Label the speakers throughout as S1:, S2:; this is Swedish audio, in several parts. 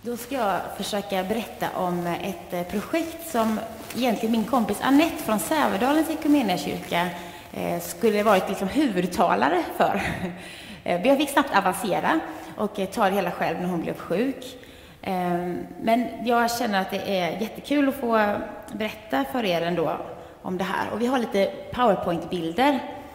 S1: Då ska jag försöka berätta om ett projekt som egentligen min kompis Annette från Sävedalens Equmeniakyrka skulle varit liksom huvudtalare för. Jag fick snabbt avancera och ta det hela själv när hon blev sjuk. Men jag känner att det är jättekul att få berätta för er ändå om det här. Och vi har lite PowerPoint-bilder.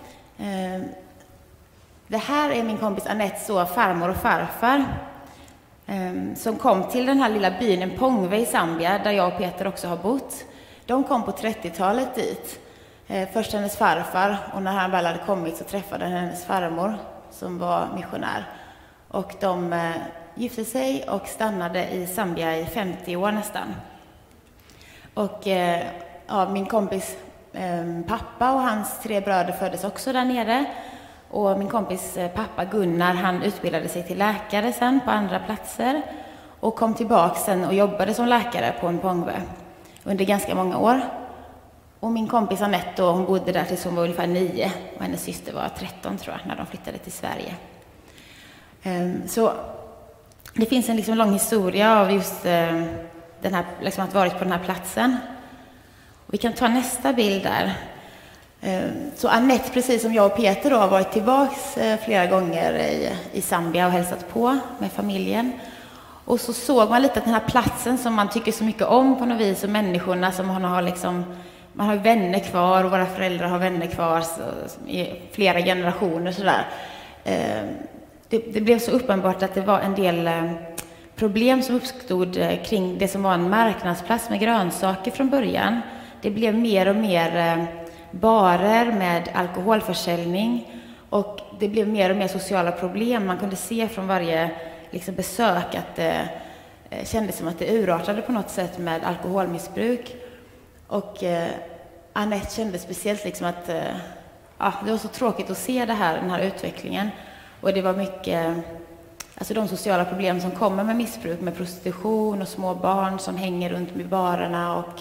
S1: Det här är min kompis Annettes farmor och farfar som kom till den här lilla byn Mpongwe i Zambia, där jag och Peter också har bott. De kom på 30-talet dit. Först hennes farfar, och när han väl hade kommit så träffade han hennes farmor som var missionär. Och de gifte sig och stannade i Zambia i 50 år nästan. Och min kompis pappa och hans 3 bröder föddes också där nere. Och min kompis pappa Gunnar, han utbildade sig till läkare sen på andra platser. Och kom tillbaka sen och jobbade som läkare på Mpongwe under ganska många år. Och min kompis Annette hon bodde där tills hon var ungefär 9. Och hennes syster var 13 tror jag, när de flyttade till Sverige. Så det finns en liksom lång historia av just den här, liksom att varit på den här platsen. Och vi kan ta nästa bild där. Så Annette, precis som jag och Peter har varit tillbaks flera gånger i Zambia och hälsat på med familjen. Och så såg man lite att den här platsen som man tycker så mycket om på något vis, och människorna som man har liksom, man har vänner kvar och våra föräldrar har vänner kvar i flera generationer sådär. Det blev så uppenbart att det var en del problem som uppstod kring det som var en marknadsplats med grönsaker från början. Det blev mer och mer barer med alkoholförsäljning, och det blev mer och mer sociala problem. Man kunde se från varje liksom besök att det kändes som att det urartade på något sätt med alkoholmissbruk. Och Annette kände speciellt liksom att det var så tråkigt att se den här utvecklingen. Och det var mycket, alltså de sociala problem som kommer med missbruk, med prostitution och små barn som hänger runt med barerna. Och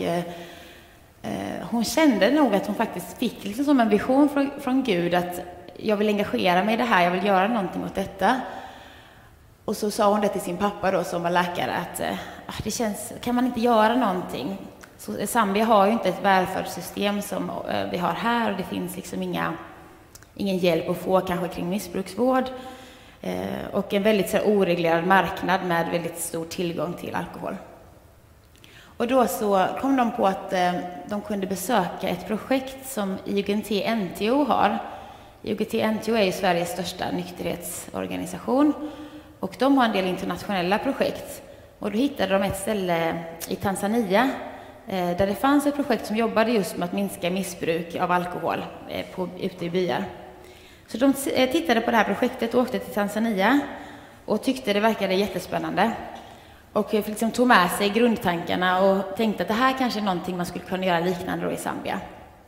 S1: hon kände nog att hon faktiskt fick liksom som en vision från Gud att jag vill engagera mig i det här, jag vill göra någonting åt detta. Och så sa hon det till sin pappa då, som var läkare, att det känns, kan man inte göra någonting? Så Zambia har ju inte ett välfärdssystem som vi har här, och det finns liksom ingen hjälp att få kanske kring missbruksvård. Och en väldigt så oreglerad marknad med väldigt stor tillgång till alkohol. Och då så kom de på att de kunde besöka ett projekt som IOGT-NTO har. IOGT-NTO är ju Sveriges största nykterhetsorganisation. Och de har en del internationella projekt. Och då hittade de ett ställe i Tanzania där det fanns ett projekt som jobbade just med att minska missbruk av alkohol ute i byar. Så de tittade på det här projektet och åkte till Tanzania och tyckte det verkade jättespännande. Och liksom tog med sig grundtankarna och tänkte att det här kanske är någonting man skulle kunna göra liknande då i Zambia.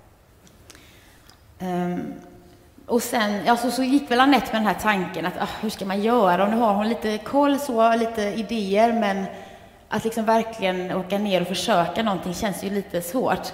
S1: Och sen så gick väl Annette med den här tanken att hur ska man göra? Och nu har hon lite koll, lite idéer, men att liksom verkligen åka ner och försöka någonting känns ju lite svårt.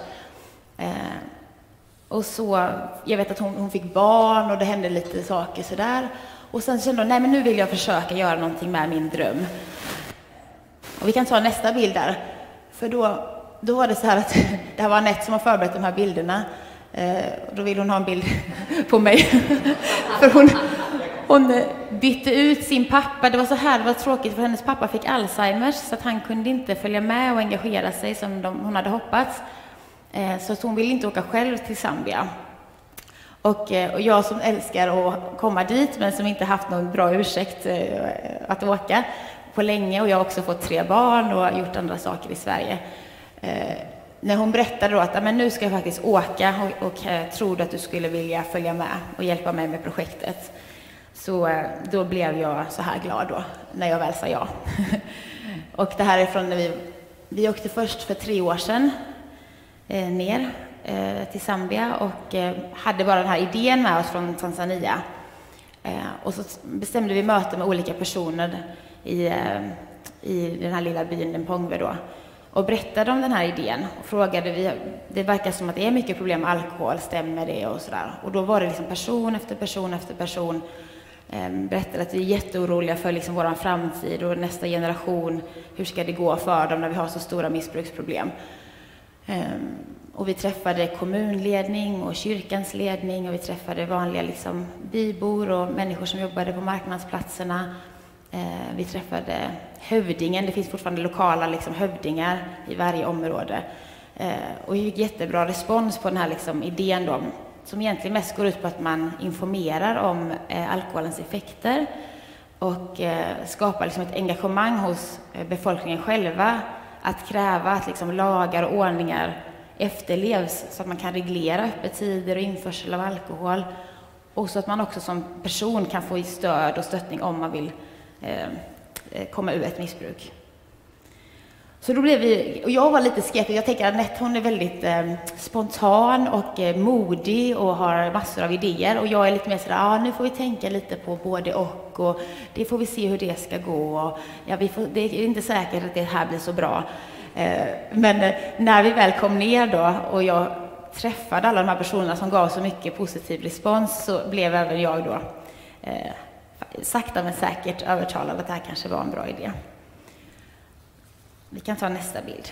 S1: Och så, jag vet att hon fick barn och det hände lite saker sådär. Och sen kände hon, nej men nu vill jag försöka göra någonting med min dröm. Och vi kan ta nästa bild där. För då var det så här att det här var Annette som har förberett de här bilderna. Då vill hon ha en bild på mig. För hon bytte ut sin pappa. Det var tråkigt för hennes pappa fick Alzheimers, så att han kunde inte följa med och engagera sig som hon hade hoppats. Så att hon ville inte åka själv till Zambia. Och jag som älskar att komma dit, men som inte haft någon bra ursäkt att åka på länge, och jag har också fått 3 barn och gjort andra saker i Sverige. När hon berättade då att men nu ska jag faktiskt åka och tror att du skulle vilja följa med och hjälpa mig med projektet. Så då blev jag så här glad då, när jag väl sa ja. Och det här är från när vi åkte först för 3 år sedan ner till Zambia och hade bara den här idén med oss från Tanzania. Och så bestämde vi möte med olika personer i den här lilla byn Mpongwe då. Och berättade om den här idén och frågade, det verkar som att det är mycket problem med alkohol, stämmer det och sådär. Och då var det liksom person efter person efter person berättade att vi är jätteoroliga för liksom vår framtid och nästa generation. Hur ska det gå för dem när vi har så stora missbruksproblem? Och vi träffade kommunledning och kyrkans ledning och vi träffade vanliga liksom bybor och människor som jobbade på marknadsplatserna. Vi träffade hövdingen, det finns fortfarande lokala liksom hövdingar i varje område. Och vi fick jättebra respons på den här liksom idén då, som egentligen mest går ut på att man informerar om alkoholens effekter och skapar liksom ett engagemang hos befolkningen själva att kräva att liksom lagar och ordningar efterlevs så att man kan reglera öppettider och införsel av alkohol och så att man också som person kan få stöd och stöttning om man vill komma ur ett missbruk. Så då blev vi, och jag var lite skeptisk, jag tänker att Anette hon är väldigt spontan och modig och har massor av idéer och jag är lite mer sådär, nu får vi tänka lite på både och det får vi se hur det ska gå och det är inte säkert att det här blir så bra. Men när vi väl kom ner då och jag träffade alla de här personerna som gav så mycket positiv respons så blev även jag då sakta men säkert övertalad att det här kanske var en bra idé. Vi kan ta nästa bild.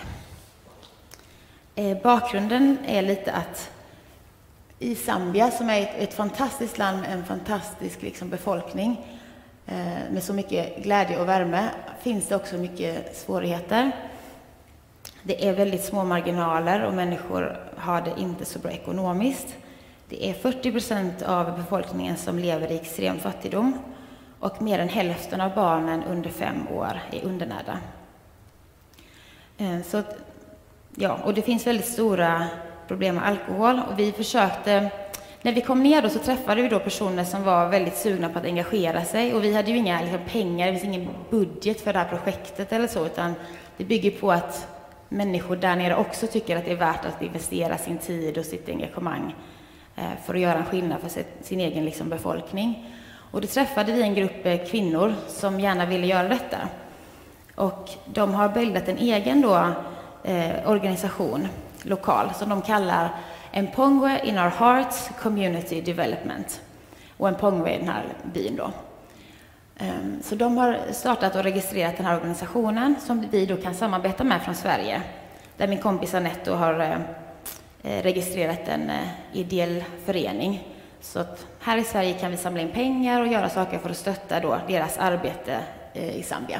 S1: Bakgrunden är lite att i Zambia, som är ett fantastiskt land med en fantastisk liksom befolkning med så mycket glädje och värme, finns det också mycket svårigheter. Det är väldigt små marginaler och människor har det inte så bra ekonomiskt. Det är 40% av befolkningen som lever i extrem fattigdom och mer än hälften av barnen under 5 år är undernärda. Så, ja, och det finns väldigt stora problem med alkohol och vi försökte, när vi kom ner då så träffade vi då personer som var väldigt sugna på att engagera sig och vi hade ju inga liksom, pengar, det finns ingen budget för det här projektet eller så, utan det bygger på att människor där nere också tycker att det är värt att investera sin tid och sitt engagemang för att göra en skillnad för sin egen liksom, befolkning. Och då träffade vi en grupp kvinnor som gärna ville göra detta. Och de har bildat en egen då, organisation lokal som de kallar Mpongwe in our hearts community development. Och Mpongwe är den här byn då. Så de har startat och registrerat den här organisationen som vi då kan samarbeta med från Sverige. Där min kompis Anette har registrerat en ideell förening. Så att här i Sverige kan vi samla in pengar och göra saker för att stötta då deras arbete i Zambia.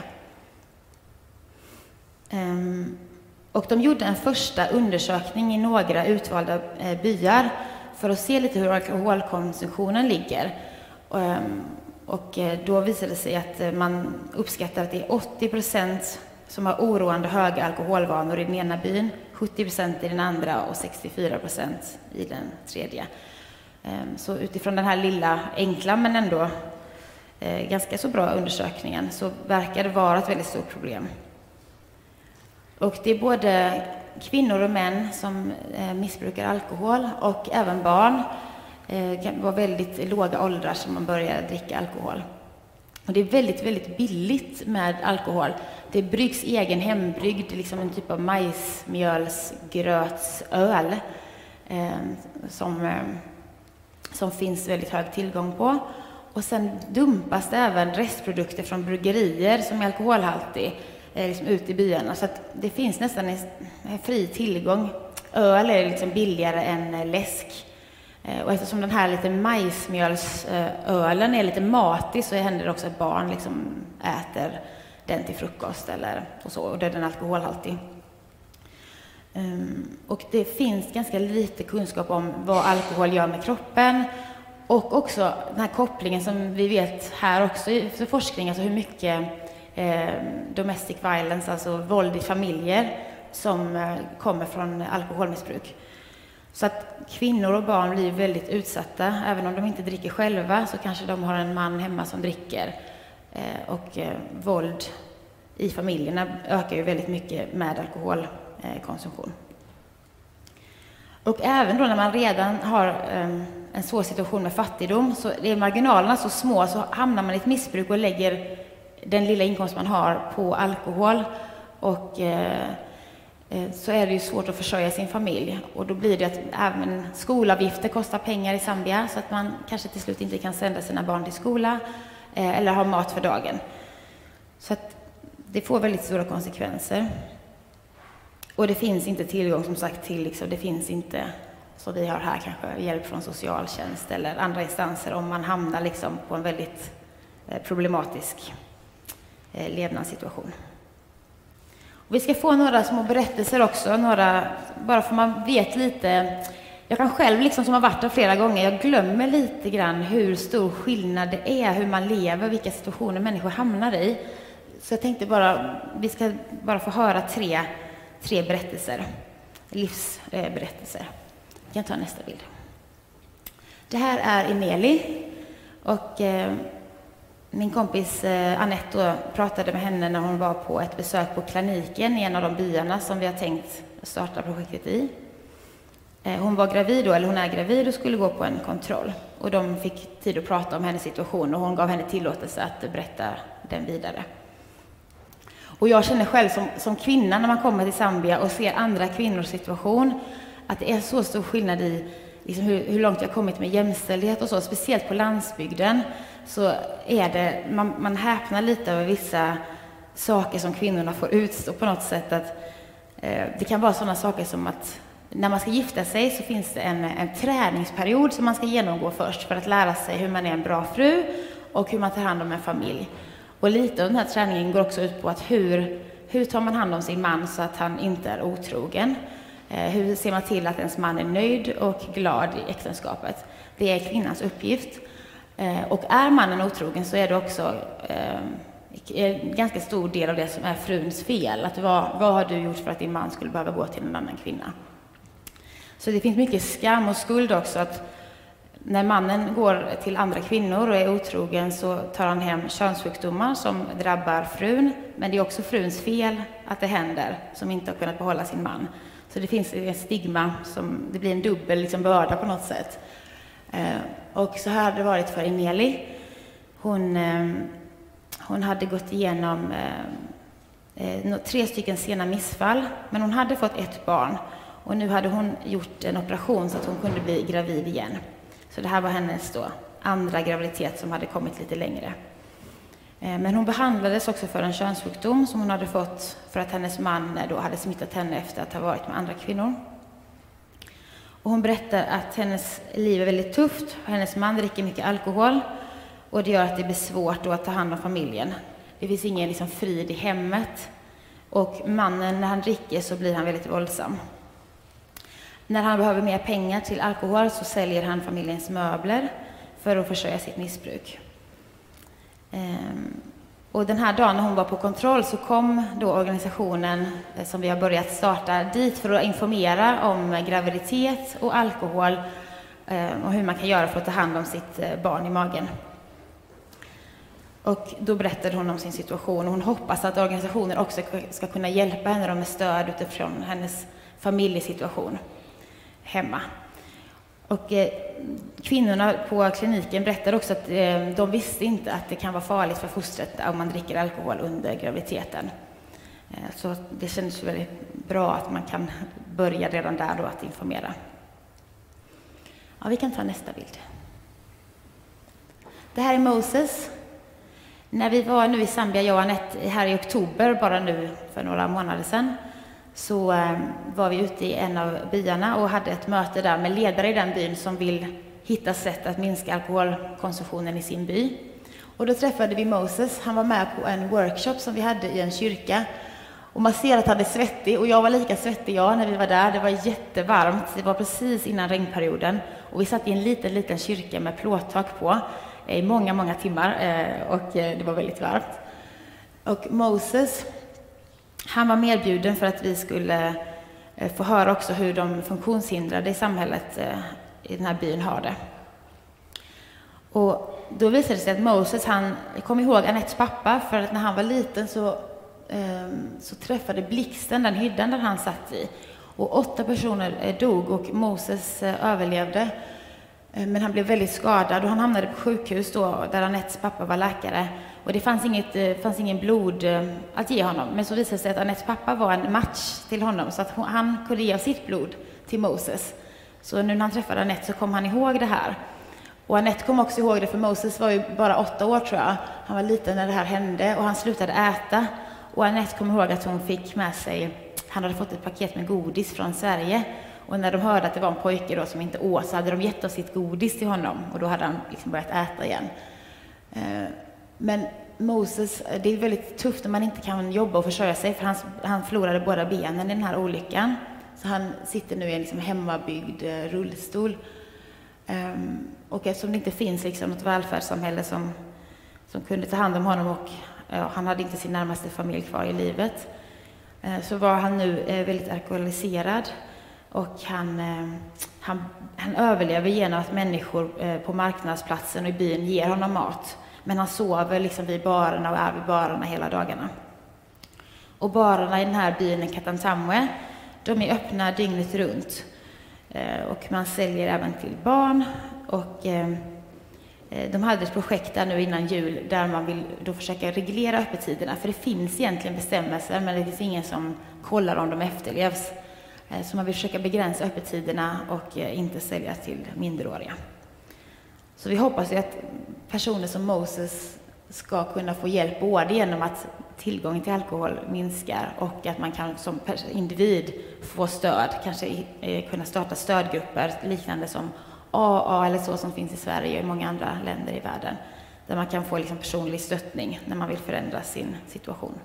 S1: Och de gjorde en första undersökning i några utvalda byar för att se lite hur alkoholkonsumtionen ligger. Och då visade det sig att man uppskattar att det är 80% som har oroande höga alkoholvanor i den ena byn, 70% i den andra och 64% i den tredje. Så utifrån den här lilla, enkla men ändå ganska så bra undersökningen så verkar det vara ett väldigt stort problem. Och det är både kvinnor och män som missbrukar alkohol och även barn. Det var väldigt låga åldrar som man börjar dricka alkohol. Och det är väldigt, väldigt billigt med alkohol. Det bryggs egen hembryggd, liksom en typ av majsmjölsgrötsöl som finns väldigt hög tillgång på. Och sen dumpas det även restprodukter från bryggerier som är alkoholhaltig liksom ut i byarna. Så att det finns nästan en fri tillgång. Öl är liksom billigare än läsk. Och eftersom den här lite majsmjölsölen är lite matig så händer det också att barn liksom äter den till frukost och så, och då är den alkoholhaltig. Och det finns ganska lite kunskap om vad alkohol gör med kroppen och också den här kopplingen som vi vet här också för forskning, alltså hur mycket domestic violence, alltså våld i familjer som kommer från alkoholmissbruk. Så att kvinnor och barn blir väldigt utsatta. Även om de inte dricker själva så kanske de har en man hemma som dricker. Och våld i familjerna ökar ju väldigt mycket med alkoholkonsumtion. Och även då när man redan har en svår situation med fattigdom så är marginalerna så små så hamnar man i ett missbruk och lägger den lilla inkomst man har på alkohol. Och så är det ju svårt att försörja sin familj. Och då blir det att även skolavgifter kostar pengar i Zambia, så att man kanske till slut inte kan sända sina barn till skola eller ha mat för dagen. Så att det får väldigt stora konsekvenser. Och det finns inte tillgång, som sagt, till det finns inte, så vi har här kanske hjälp från socialtjänst eller andra instanser om man hamnar på en väldigt problematisk levnadssituation. Och vi ska få några små berättelser också, bara för man vet lite. Jag kan själv som har varit där flera gånger, jag glömmer lite grann hur stor skillnad det är, hur man lever, vilka situationer människor hamnar i. Så jag tänkte vi ska bara få höra tre berättelser, livsberättelser. Vi kan ta nästa bild. Det här är Emeli, och min kompis Anette pratade med henne när hon var på ett besök på kliniken i en av de byarna som vi har tänkt starta projektet i. Hon var gravid eller hon är gravid och skulle gå på en kontroll. Och de fick tid att prata om hennes situation och hon gav henne tillåtelse att berätta den vidare. Och jag känner själv som kvinna när man kommer till Zambia och ser andra kvinnors situation, att det är så stor skillnad i hur långt jag har kommit med jämställdhet och så, speciellt på landsbygden. Så är det, man häpnar lite över vissa saker som kvinnorna får utstå på något sätt. Att, det kan vara sådana saker som att när man ska gifta sig så finns det en träningsperiod som man ska genomgå först för att lära sig hur man är en bra fru och hur man tar hand om en familj. Och lite av den här träningen går också ut på att hur tar man hand om sin man så att han inte är otrogen? Hur ser man till att ens man är nöjd och glad i äktenskapet? Det är kvinnans uppgift. Och är mannen otrogen så är det också en ganska stor del av det som är fruns fel. Att vad har du gjort för att din man skulle behöva gå till en annan kvinna? Så det finns mycket skam och skuld också, att när mannen går till andra kvinnor och är otrogen så tar han hem könssjukdomar som drabbar frun. Men det är också fruns fel att det händer, som inte har kunnat behålla sin man. Så det finns en stigma, det blir en dubbel börda på något sätt. Och så här har det varit för Emeli. Hon hade gått igenom 3 stycken sena missfall, men hon hade fått ett barn. Och nu hade hon gjort en operation så att hon kunde bli gravid igen. Så det här var hennes andra graviditet som hade kommit lite längre. Men hon behandlades också för en könssjukdom som hon hade fått för att hennes man hade smittat henne efter att ha varit med andra kvinnor. Och hon berättar att hennes liv är väldigt tufft. Hennes man dricker mycket alkohol och det gör att det blir svårt att ta hand om familjen. Det finns ingen frid i hemmet. Och mannen, när han dricker så blir han väldigt våldsam. När han behöver mer pengar till alkohol så säljer han familjens möbler för att försörja sitt missbruk. Och den här dagen när hon var på kontroll så kom organisationen som vi har börjat starta dit för att informera om graviditet och alkohol och hur man kan göra för att ta hand om sitt barn i magen. Och då berättade hon om sin situation och hon hoppas att organisationen också ska kunna hjälpa henne med stöd utifrån hennes familjesituation hemma. Och kvinnorna på kliniken berättade också att de visste inte att det kan vara farligt för fostret om man dricker alkohol under graviditeten. Så det kändes väldigt bra att man kan börja redan där att informera. Ja, vi kan ta nästa bild. Det här är Moses. När vi var nu i Zambia, jag och Anette, här i oktober, bara nu för några månader sedan, så var vi ute i en av byarna och hade ett möte där med ledare i den byn som vill hitta sätt att minska alkoholkonsumtionen i sin by. Och då träffade vi Moses. Han var med på en workshop som vi hade i en kyrka. Och man ser att han är svettig, och jag var lika svettig när vi var där. Det var jättevarmt, det var precis innan regnperioden. Och vi satt i en liten kyrka med plåttak på i många timmar och det var väldigt varmt. Och Moses, han var medbjuden för att vi skulle få höra också hur de funktionshindrade i samhället i den här byn har det. Och då visade det sig att Moses, han kom ihåg Anettes pappa, för att när han var liten så träffade blixten den hyddan där han satt i. Och 8 personer dog och Moses överlevde. Men han blev väldigt skadad och han hamnade på sjukhus då, där Anettes pappa var läkare. Och det fanns ingen blod att ge honom. Men så visade det sig att Anettes pappa var en match till honom, så att han kunde ge sitt blod till Moses. Så nu när han träffade Anette så kom han ihåg det här. Och Anette kom också ihåg det, för Moses var ju bara 8 år tror jag. Han var liten när det här hände och han slutade äta. Och Anette kom ihåg att hon fick med sig, han hade fått ett paket med godis från Sverige. Och när de hörde att det var en pojke då som inte åt, så hade de gett oss sitt godis till honom. Och då hade han liksom börjat äta igen. Men Moses, det är väldigt tufft när man inte kan jobba och försörja sig, för han förlorade båda benen i den här olyckan. Så han sitter nu i en liksom hemmabyggd rullstol. Och eftersom det inte finns liksom något välfärdssamhälle som kunde ta hand om honom, och han hade inte sin närmaste familj kvar i livet, så var han nu väldigt alkoholiserad. Och han överlever genom att människor på marknadsplatsen och i byn ger honom mat. Men han sover liksom vid barerna och är vid barerna hela dagarna. Och barerna i den här byn, Katantamwe, de är öppna dygnet runt. Och man säljer även till barn. Och de hade ett projekt där nu innan jul där man vill då försöka reglera öppettiderna. För det finns egentligen bestämmelser, men det finns ingen som kollar om de efterlevs. Så man vill försöka begränsa öppettiderna och inte sälja till minderåriga. Så vi hoppas ju att personer som Moses ska kunna få hjälp både genom att tillgången till alkohol minskar och att man kan som individ få stöd, kanske kunna starta stödgrupper liknande som AA eller så som finns i Sverige och i många andra länder i världen, där man kan få liksom personlig stöttning när man vill förändra sin situation.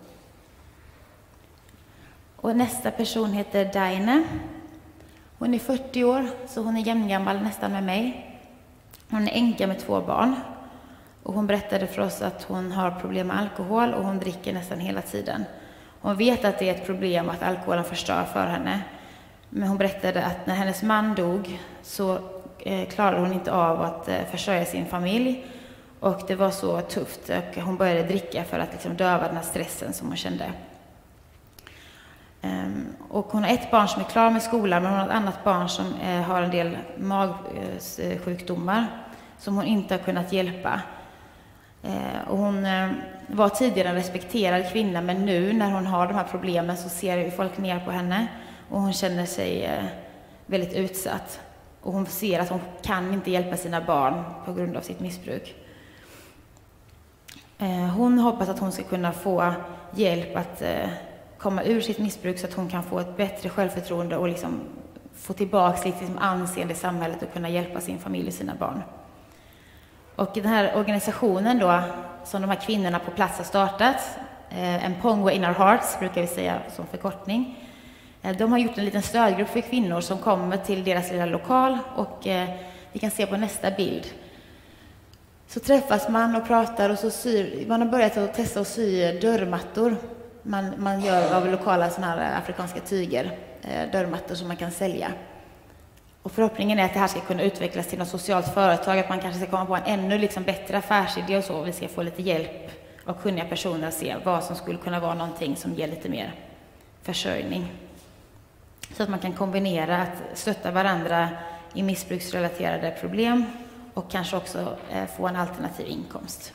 S1: Och nästa person heter Daine. Hon är 40 år, så hon är jämngammal nästan med mig. Hon är änka med 2 barn. Och hon berättade för oss att hon har problem med alkohol och hon dricker nästan hela tiden. Hon vet att det är ett problem att alkoholen förstör för henne. Men hon berättade att när hennes man dog så klarade hon inte av att försörja sin familj. Och det var så tufft och hon började dricka för att liksom döva den här stressen som hon kände. Och hon har ett barn som är klar med skolan, men hon har ett annat barn som har en del magsjukdomar som hon inte har kunnat hjälpa. Och hon var tidigare en respekterad kvinna, men nu när hon har de här problemen så ser folk ner på henne och hon känner sig väldigt utsatt. Och hon ser att hon kan inte hjälpa sina barn på grund av sitt missbruk. Hon hoppas att hon ska kunna få hjälp att komma ur sitt missbruk så att hon kan få ett bättre självförtroende och liksom få tillbaka lite liksom anseende i samhället och kunna hjälpa sin familj och sina barn. Och den här organisationen då, som de här kvinnorna på plats har startat, Mpongwe in our hearts brukar vi säga som förkortning. De har gjort en liten stödgrupp för kvinnor som kommer till deras lilla lokal, och vi kan se på nästa bild. Så träffas man och pratar och så man har börjat att testa att sy dörrmattor. Man gör av lokala såna här afrikanska tyger, dörrmattor som man kan sälja. Och förhoppningen är att det här ska kunna utvecklas till något socialt företag, att man kanske ska komma på en ännu liksom bättre affärsidé och så. Vi ska få lite hjälp av kunniga personer att se vad som skulle kunna vara någonting som ger lite mer försörjning. Så att man kan kombinera att stötta varandra i missbruksrelaterade problem och kanske också få en alternativ inkomst.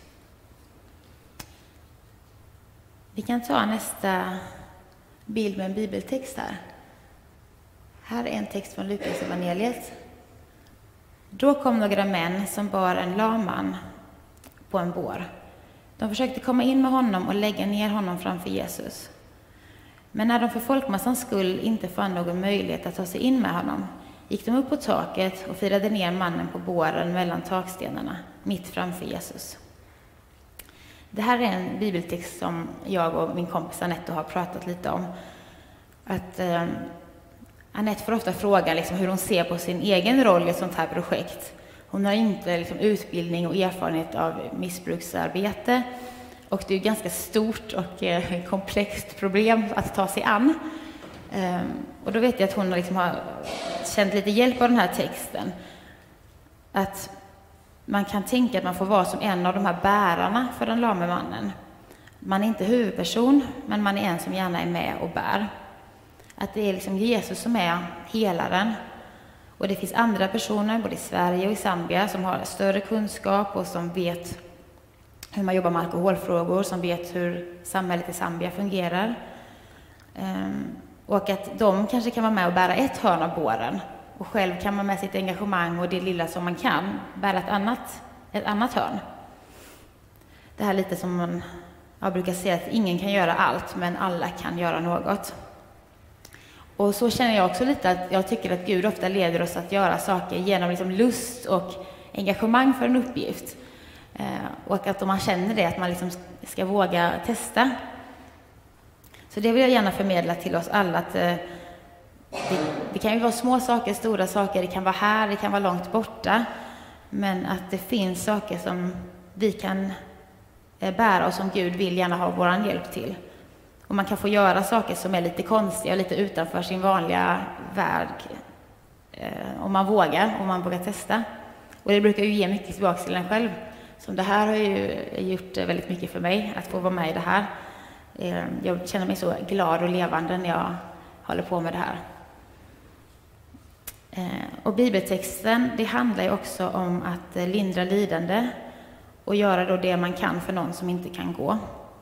S1: Vi kan ta nästa bild med en bibeltext här. Här är en text från Lukas evangeliet. Då kom några män som bar en lam man på en bår. De försökte komma in med honom och lägga ner honom framför Jesus. Men när de för folkmassans skull inte fann någon möjlighet att ta sig in med honom, gick de upp på taket och firade ner mannen på båren mellan takstenarna, mitt framför Jesus. Det här är en bibeltext som jag och min kompis Anette har pratat lite om. Att Anette får ofta fråga liksom hur hon ser på sin egen roll i ett sånt här projekt. Hon har inte liksom utbildning och erfarenhet av missbruksarbete. Och det är ett ganska stort och komplext problem att ta sig an. Och då vet jag att hon liksom har känt lite hjälp av den här texten. Att man kan tänka att man får vara som en av de här bärarna för den lame mannen. Man är inte huvudperson, men man är en som gärna är med och bär. Att det är liksom Jesus som är helaren. Och det finns andra personer, både i Sverige och i Zambia, som har större kunskap och som vet hur man jobbar med alkoholfrågor, som vet hur samhället i Zambia fungerar. Och att de kanske kan vara med och bära ett hörn av båren. Och själv kan man med sitt engagemang och det lilla som man kan bära ett annat hörn. Det här lite som jag brukar säga, att ingen kan göra allt, men alla kan göra något. Och så känner jag också lite, att jag tycker att Gud ofta leder oss att göra saker genom liksom lust och engagemang för en uppgift. Och att om man känner det, att man liksom ska våga testa. Så det vill jag gärna förmedla till oss alla, att det kan ju vara små saker, stora saker, det kan vara här, det kan vara långt borta. Men att det finns saker som vi kan bära och som Gud vill gärna ha vår hjälp till. Och man kan få göra saker som är lite konstiga, lite utanför sin vanliga värld. Om man vågar testa. Och det brukar ju ge mycket tillbaka till en själv. Som det här har ju gjort väldigt mycket för mig, att få vara med i det här. Jag känner mig så glad och levande när jag håller på med det här. Och bibeltexten, det handlar ju också om att lindra lidande och göra då det man kan för någon som inte kan gå.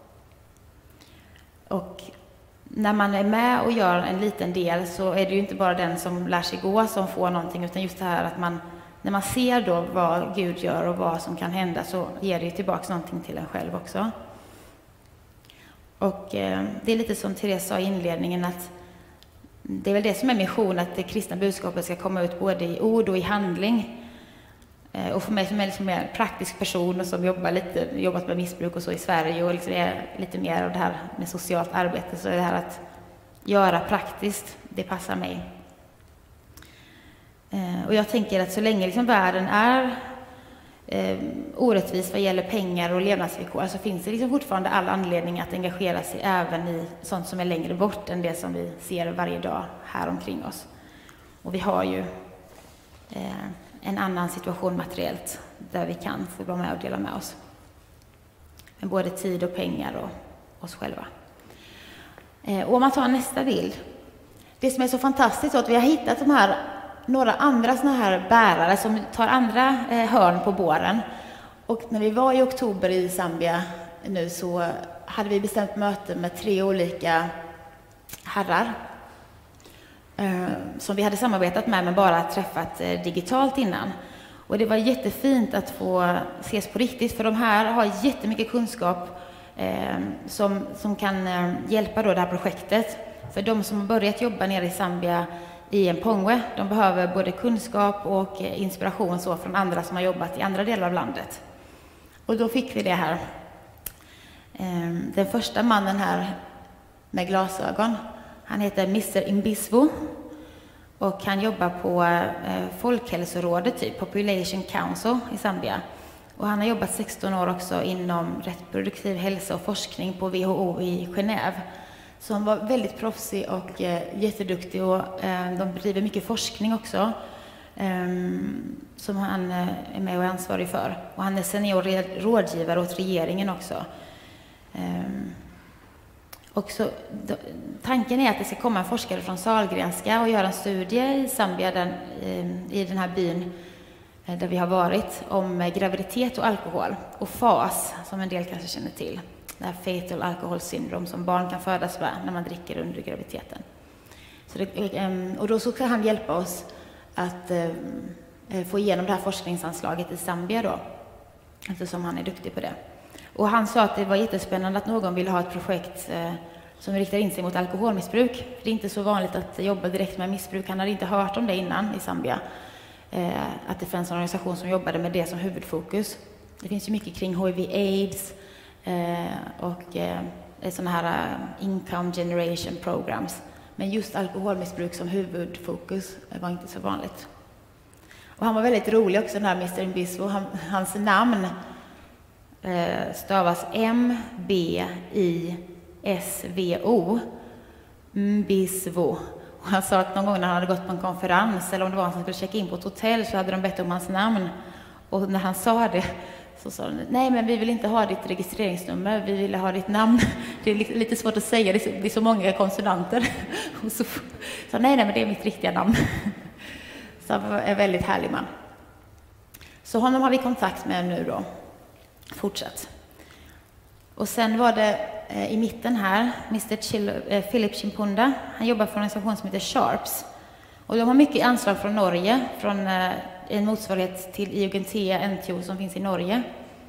S1: Och när man är med och gör en liten del, så är det ju inte bara den som lär sig gå som får någonting, utan just det här att när man ser då vad Gud gör och vad som kan hända, så ger det ju tillbaka någonting till en själv också. Och det är lite som Therese sa i inledningen, att det är väl det som är mission, att det kristna budskapet ska komma ut både i ord och i handling. Och för mig som är liksom en praktisk person och som jobbat med missbruk och så i Sverige, och liksom är lite mer av det här med socialt arbete, så är det här att göra praktiskt, det passar mig. Och jag tänker att så länge liksom världen är orättvis vad gäller pengar och levnadsvillkor, så finns det liksom fortfarande all anledning att engagera sig även i sånt som är längre bort än det som vi ser varje dag här omkring oss. Och vi har ju en annan situation materiellt där vi kan få vara med och dela med oss. Men både tid och pengar och oss själva. Och om man tar nästa bild. Det som är så fantastiskt är att vi har hittat några andra såna här bärare som tar andra hörn på båren. Och när vi var i oktober i Zambia nu, så hade vi bestämt möte med 3 olika herrar som vi hade samarbetat med, men bara träffat digitalt innan. Och det var jättefint att få ses på riktigt, för de här har jättemycket kunskap som kan hjälpa då det här projektet. För de som har börjat jobba nere i Zambia i en Mpongwe, de behöver både kunskap och inspiration så från andra som har jobbat i andra delar av landet. Och då fick vi det här. Den första mannen här med glasögon, han heter Mr. Imbisvo, och han jobbar på Folkhälsorådet, typ Population Council i Zambia. Och han har jobbat 16 år också inom reproduktiv hälsa och forskning på WHO i Genève. Så han var väldigt proffsig och jätteduktig, och de bedriver mycket forskning också som han är med och är ansvarig för. Och han är senior rådgivare åt regeringen också. Och så, tanken är att det ska komma en forskare från Sahlgrenska och göra en studie i Zambia, i den här byn där vi har varit, om graviditet och alkohol. Och FAS, som en del kanske känner till. Det här fatal alcohol syndrome som barn kan födas med när man dricker under graviditeten. Så och då så kan han hjälpa oss att få igenom det här forskningsanslaget i Zambia då, eftersom han är duktig på det. Och han sa att det var jättespännande att någon ville ha ett projekt som riktar in sig mot alkoholmissbruk. Det är inte så vanligt att jobba direkt med missbruk. Han hade inte hört om det innan i Zambia. Att det fanns en organisation som jobbade med det som huvudfokus. Det finns ju mycket kring HIV/AIDS och sådana här income generation programs. Men just alkoholmissbruk som huvudfokus var inte så vanligt. Och han var väldigt rolig också, den här Mr. Imbisvo. Hans namn stavas M-B-I-S-V-O. Mbisvo. Och han sa att någon gång när han hade gått på en konferens, eller om det var han som skulle checka in på ett hotell, så hade de bett om hans namn. Och när han sa det, så sa de: nej, men vi vill inte ha ditt registreringsnummer, vi vill ha ditt namn. Det är lite svårt att säga, det är så många konsonanter. Och så nej, men det är mitt riktiga namn. Så han var en väldigt härlig man. Så honom har vi kontakt med nu då. Fortsatt. Och sen var det i mitten här, Philip Chimpunda. Han jobbar för en organisation som heter Sharps. Och de har mycket anslag från Norge, från en motsvarighet till IOGT NTO som finns i Norge.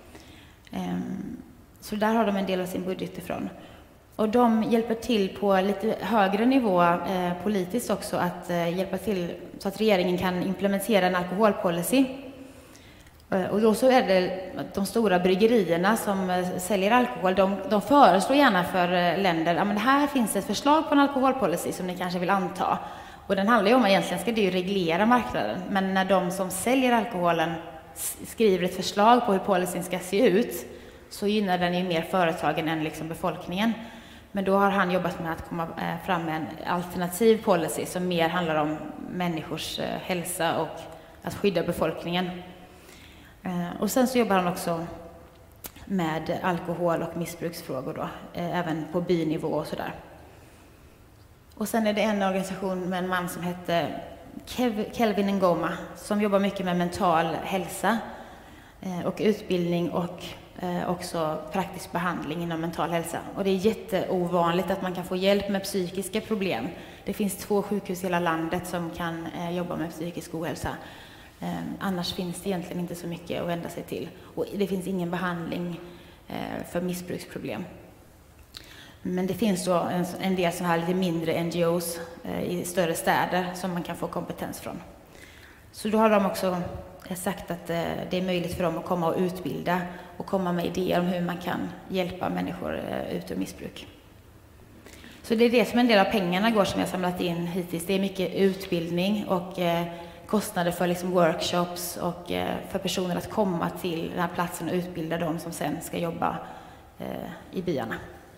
S1: Så där har de en del av sin budget ifrån. Och de hjälper till på lite högre nivå politiskt också att hjälpa till så att regeringen kan implementera en alkoholpolicy. Och då så är det de stora bryggerierna som säljer alkohol, de föreslår gärna för länder, ja men här finns ett förslag på en alkoholpolicy som ni kanske vill anta. Och den handlar ju om att egentligen ska det ju reglera marknaden. Men när de som säljer alkoholen skriver ett förslag på hur policyn ska se ut så gynnar den ju mer företagen än liksom befolkningen. Men då har han jobbat med att komma fram med en alternativ policy som mer handlar om människors hälsa och att skydda befolkningen. Och sen så jobbar han också med alkohol- och missbruksfrågor då, även på bynivå och sådär. Och sen är det en organisation med en man som heter Kelvin Ngoma som jobbar mycket med mental hälsa och utbildning och också praktisk behandling inom mental hälsa. Och det är jätteovanligt att man kan få hjälp med psykiska problem. Det finns 2 sjukhus i hela landet som kan jobba med psykisk ohälsa. Annars finns det egentligen inte så mycket att vända sig till. Och det finns ingen behandling för missbruksproblem. Men det finns då en del så här lite mindre NGOs i större städer som man kan få kompetens från. Så då har de också sagt att det är möjligt för dem att komma och utbilda och komma med idéer om hur man kan hjälpa människor ut ur missbruk. Så det är det som en del av pengarna går som jag samlat in hittills. Det är mycket utbildning och kostnader för liksom workshops och för personer att komma till den här platsen och utbilda dem som sen ska jobba i byarna.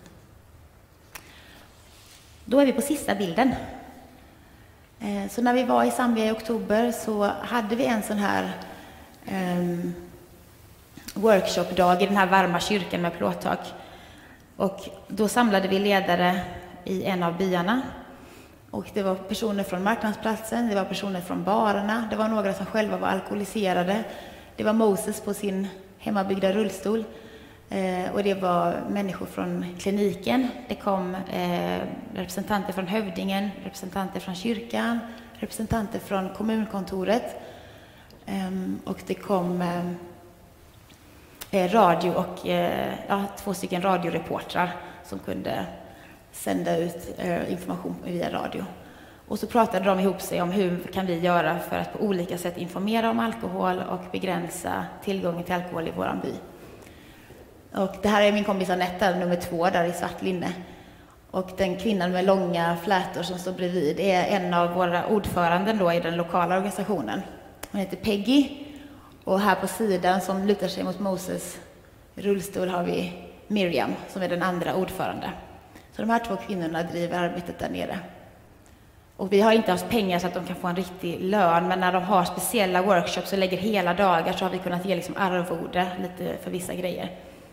S1: Då är vi på sista bilden. Så när vi var i Zambia i oktober så hade vi en sån här workshopdag i den här varma kyrkan med plåttak. Och då samlade vi ledare i en av byarna. Och det var personer från marknadsplatsen, det var personer från barerna, det var några som själva var alkoholiserade. Det var Moses på sin hemmabyggda rullstol. Och det var människor från kliniken. Det kom representanter från hövdingen, representanter från kyrkan, representanter från kommunkontoret. Och det kom radio och 2 stycken radioreportrar som kunde sända ut information via radio. Och så pratade de ihop sig om hur kan vi göra för att på olika sätt informera om alkohol och begränsa tillgången till alkohol i våran by. Och det här är min kompis Anette, nummer 2 där i svart linne. Och den kvinnan med långa flätor som står bredvid är en av våra ordföranden då i den lokala organisationen. Hon heter Peggy. Och här på sidan som lutar sig mot Moses rullstol har vi Miriam som är den andra ordförande. Så de här 2 kvinnorna driver arbetet där nere. Och vi har inte haft pengar så att de kan få en riktig lön, men när de har speciella workshops och lägger hela dagar så har vi kunnat ge liksom arvode lite för vissa grejer.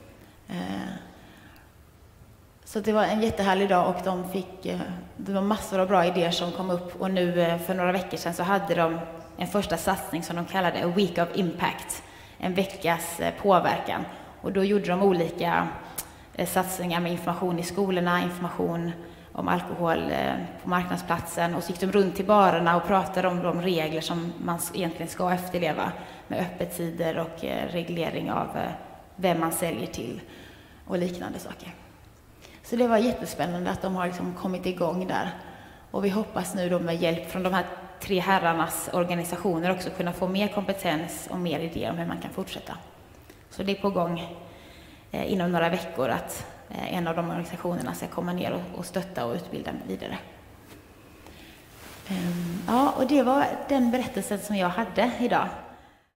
S1: Så det var en jättehärlig dag och det var massor av bra idéer som kom upp. Och nu för några veckor sedan så hade de en första satsning som de kallade A Week of Impact, en veckas påverkan. Och då gjorde de olika satsningar med information i skolorna, information om alkohol på marknadsplatsen, och så gick de runt till barerna och pratade om de regler som man egentligen ska efterleva med öppettider och reglering av vem man säljer till och liknande saker. Så det var jättespännande att de har liksom kommit igång där. Och vi hoppas nu då med hjälp från de här 3 herrarnas organisationer också kunna få mer kompetens och mer idéer om hur man kan fortsätta. Så det är på gång inom några veckor att en av de organisationerna ska komma ner och stötta och utbilda vidare. Ja, och det var den berättelsen som jag hade idag.